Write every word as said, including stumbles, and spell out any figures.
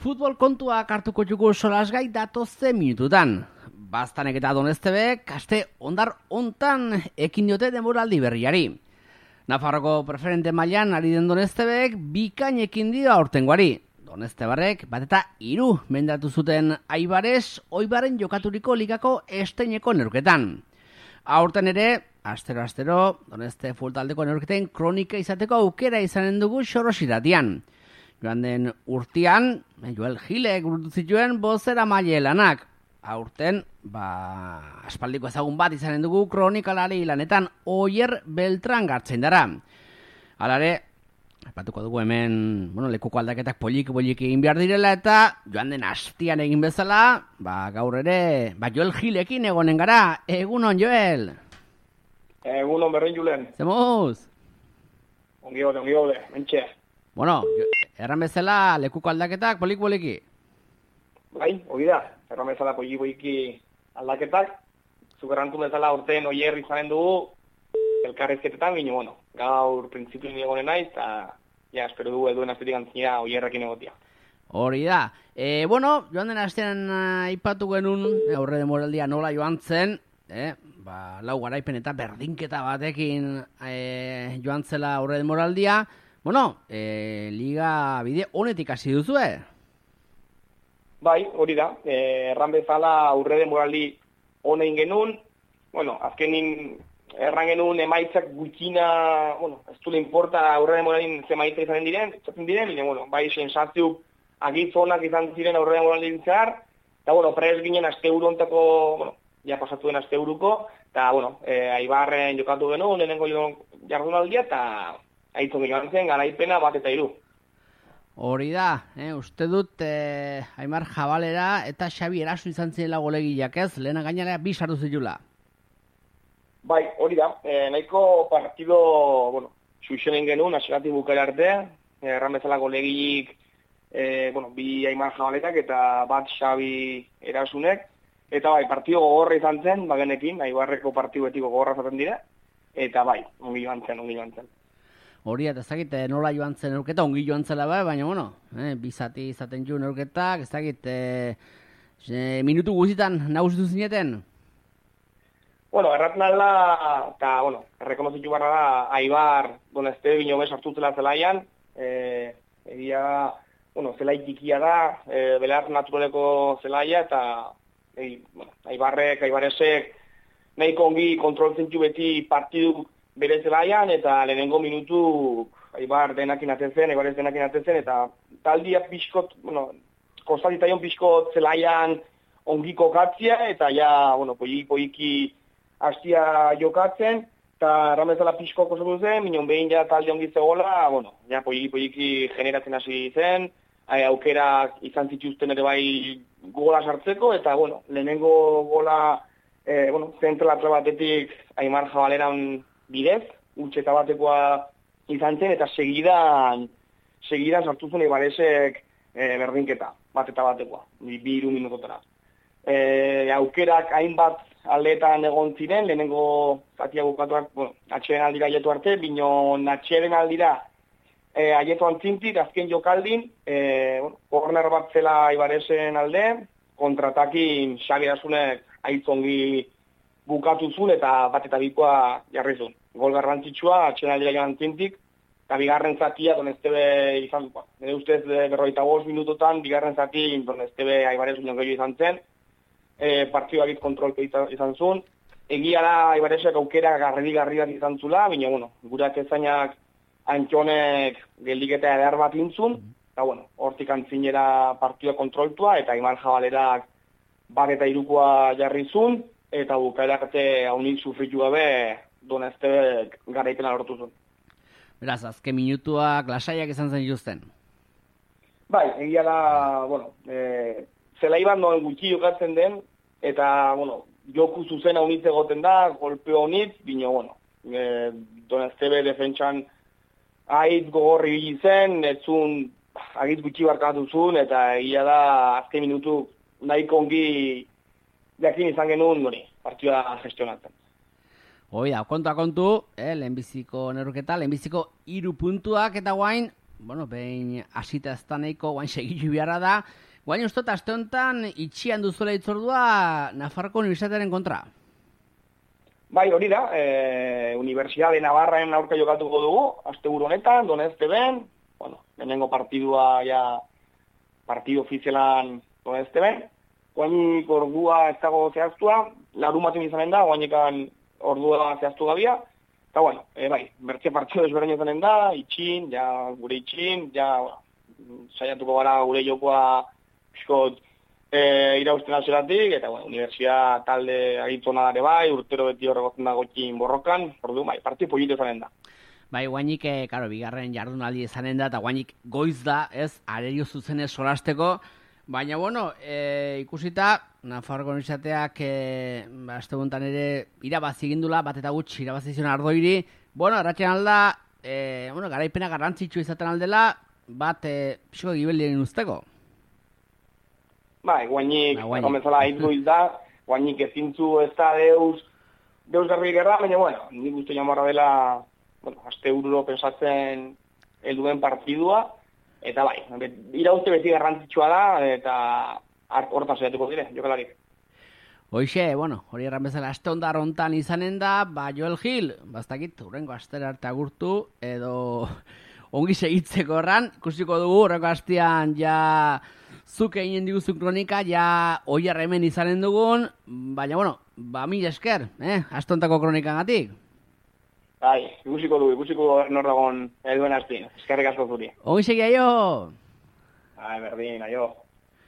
Futbol kontuak hartuko jugu solasgai datozte minututan. Baztanek eta Donestebek kaste ondar ontan ekin diote denboraldi berriari. Nafarroko preferente mailan ari den Donestebek bikain ekin dio aurtengoari. Donestebarrek bat eta hiru mendatu zuten Aibares Oibaren jokaturiko ligako esteineko neurketan. Aurten ere, astero-astero, Doneste fultaldeko neurketen kronika izateko aukera izanen dugu Xorosiratian. Joan den urtean, Joel Gilek burutu zituen bozera maile lanak. Aurten, ba, aspaldiko ezagun bat izanen dugu kronikalari lanetan Oier Beltran gartzen dara. Halare, aipatuko dugu hemen, bueno, lekuko aldaketak polik-polik egin behar direla eta joan den hastian egin bezala, ba, gaur ere, ba, Joel Gilekin egonen gara. Egunon, Joel? Egunon berrin, Julen. Zemuz? Ongi gode, ongi gode, mentxe. Bueno, erran bezala lekuko aldaketak polik-poliki. Bai, hori da, erran bezala polik-poliki aldaketak. Zugerrantu bezala urtean Oier izanen dugu, elkarrezketetan, bine, bueno, gaur printzipioen egonen naiz, eta, ja, espero dugu eduen astetik antzina Oierrekin egotia. Hori da. E, bueno, joan den astean aipatu genuen, aurre demoraldia nola joan zen, eh? Ba, lau garaipen eta berdinketa batekin e, joan zela aurre demoraldia. Bueno, e, liga bide honetik hasi duzue? Bai, hori da. E, erran bezala aurre demoraldi honein genuen, bueno, azkenin erran genuen emaitzak gutxina, bueno, ez du le importa aurre demoraldin zemaitza izanen diren, izaten diren, bine, bueno, bai, sensazio agitzonak izan ziren aurre demoraldin zehar, eta, bueno, prez ginen aste urontako, bueno, ja pasatu den aste uruko, eta, bueno, e, Aibarren jokatu genuen, lehenengo jardunaldia, eta aitzon joan zen, garaipena bat eta hiru. Hori da, eh, uste dut eh, Aimar Jabalera eta Xabi Eraso izan ziren golegiak ez, lehena gainera bi sartu zitula. Bai, hori da, e, nahiko partido, bueno, suixenen genuen, aseratik bukera arte, erran bezala golegik, e, bueno, bi Aimar Jabaletak eta bat Xabi Erasunek, eta bai, partido gogorra izan zen, bagenekin, Aibarreko partiduetiko gogorra zaten dira, eta bai, ongi joan zen, ongi joan zen. Hori, eta ez dakit, nola joan zen neurketa, ongi joan zela bai, baina, bueno, eh, bizati izaten ju neurketak, ez dakit, eh, eh, minutu guztitan nagusitu zineten? Bueno, erraten alda, eta, bueno, errekonozitu barra da, Aibar, Doneste, bino bez hartu zela zelaian, eh, egia, bueno, zelai tikia da, eh, belar naturaleko zelaia, eta, eh, bueno, Aibarrek, Aibaresek, nahiko ongi kontroltzen ju beti partidu bere zelaian, eta lehenengo minutu Aibar denakin atezen, Aibarez denakin atezen, eta taldia pixkot, bueno, kostatitaion pixkot zelaian ongi kokatzia, eta ja, bueno, poiki-poiki hastia jokatzen, eta ramezala pixko kosatu zen, minon behin ja talde ongi zegoela, bueno, ja poiki-poiki generatzen hasi zen, aukerak izan zituzten ere bai gola sartzeko, eta, bueno, lehenengo gola, eh, bueno, zentralatra batetik Aimar Jabaleran bidez, utxeta batekoa izan zen, eta segidan, segidan sartu zuen Ibaresek e, berdinketa, bat eta batekoa, bi hiru minutotara. E, aukerak hainbat aldeetan egon ziren, lehenengo zatia bukatuak, bueno, atxeden aldira aietu arte, bino atxeden aldira e, aietu antzintik, azken jokaldin, e, bueno, corner bat zela Ibaresen alde, kontratakin Xabi Erasunek aitzongi bukatu zuen eta bat eta bikoa jarri zuen. Gol garrantzitsua, atxeden aldira joan zintik, eta bigarren zatia Donestebe izan dupa. Nire ustez berrogeita bost minutotan, bigarren zati Donestebe Aibarez union gehiago izan zen, e, partidua bit kontrolpe izan zuen. Egia da Aibarezek aukera garri-garri bat izan zula, baina, bueno, gurak ezainak Antxonek geldiketa edar bat intzun, eta, bueno, hortik antzinera partidua kontroltua, eta Aimar Jabalerak bat eta hirukoa jarri zuen, eta bukaerak arte haunik sufritu gabe Donestebek garaipena lortu zuen. Beraz, azken minutuak lasaiak izan zen justen. Bai, egia da, bueno, e, zelaiban noen gutxi jokatzen den, eta, bueno, joku zuzen haunitz egoten da, golpeo honitz, bino, bueno, e, Donestebe defentsan haitz gogorri bili zen, etzun agitz gutxi barkatu zuen, eta egia da, azken minutu nahiko ongi jakin izan genuen, gori, partida gestionatzen. Hoi da, kontua kontu, eh, lehenbiziko neurketa, lehenbiziko hiru puntuak eta guain, bueno, behin hasita ez da nahiko, guain segilu biharra da, guain ustot, aste honetan, itxian duzuela itzordua Nafarroko Unibertsitatearen kontra. Bai, hori da, e, Universidade Navarraen aurka jokatuko dugu, asteburu honetan, Donezteben, bueno, lehenengo partidua, ja, partidu ofizialan Donezteben, guainik ordua ez dago zehaztua, larun batzen izanen da, guainekan ordua zehaztu gabia, eta bueno, e, bai, bertze partidu desberdin izanen da, itxin, ja, gure itxin, ja, bueno, saiatuko gara gure jokoa pixkot, E, irausten azeratik, eta bueno, universidad talde agitona dare bai, urtero beti horregotzen da gotxin borrokan, ordu, bai, parti polito zanen da. Bai, guainik, eh, karo, bigarren jardunaldi izanen da, eta guainik goiz da, ez, arerio zuzenez solasteko, baina, bueno, e, ikusita, Nafarroko Unibertsitateak, e, aste guntan ere, irabazi egindula, bat eta gutxi, irabazi zion Ardoiri, bueno, erratxean alda, e, bueno, garaipena garrantzitsu izaten aldela, bat, e, pixko gibelien usteko. Bai, guainik, komenzala hitz goiz da, guainik ezintzu ez da deus, deus garri gerra, baina, bueno, nik uste jamarra dela, bueno, aste ururo pensatzen helduen partidua, eta bai, irauzte beti garrantzitsua da, eta hortan saiatuko dire, jokalarik. Hoxe, bueno, hori erran bezala aste ondar hontan izanen da, ba, Joel Gil, bastakit, urrengo astera arte agurtu, edo ongi segitzeko erran, ikusiko dugu, urrengo astean ja zuk egin diguzun kronika, ja oiar hemen izanen dugun, baina, bueno, ba, mila esker, eh, aste hontako kronikagatik. Bai, ikusiko dugu, ikusiko nor dagoen eduen asti, eskerrik asko zuri. Ongi segi, aio! Bai, berdin, aio.